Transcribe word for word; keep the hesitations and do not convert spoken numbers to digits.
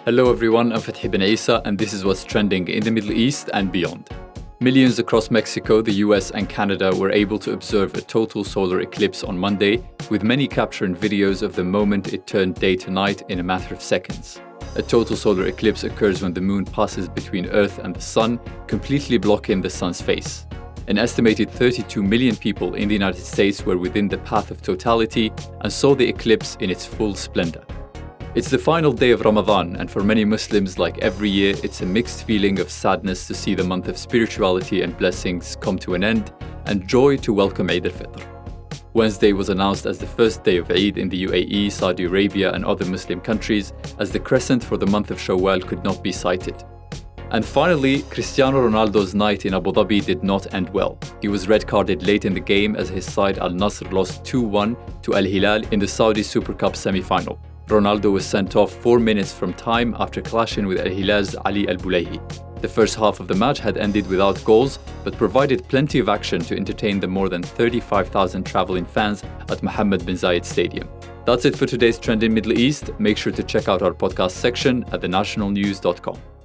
Hello everyone, I'm Fathi Ben Isa and this is what's trending in the Middle East and beyond. Millions across Mexico, the U S and Canada were able to observe a total solar eclipse on Monday, with many capturing videos of the moment it turned day to night in a matter of seconds. A total solar eclipse occurs when the moon passes between Earth and the sun, completely blocking the sun's face. An estimated thirty-two million people in the United States were within the path of totality and saw the eclipse in its full splendor. It's the final day of Ramadan, and for many Muslims, like every year, it's a mixed feeling of sadness to see the month of spirituality and blessings come to an end, and joy to welcome Eid al-Fitr. Wednesday was announced as the first day of Eid in the U A E, Saudi Arabia and other Muslim countries, as the crescent for the month of Shawwal could not be sighted. And finally, Cristiano Ronaldo's night in Abu Dhabi did not end well. He was red-carded late in the game as his side Al Nassr lost two one to Al Hilal in the Saudi Super Cup semi-final. Ronaldo was sent off four minutes from time after clashing with Al Hilal's Ali Al Bulaihi. The first half of the match had ended without goals, but provided plenty of action to entertain the more than thirty-five thousand traveling fans at Mohammed bin Zayed Stadium. That's it for today's Trend in Middle East. Make sure to check out our podcast section at the national news dot com.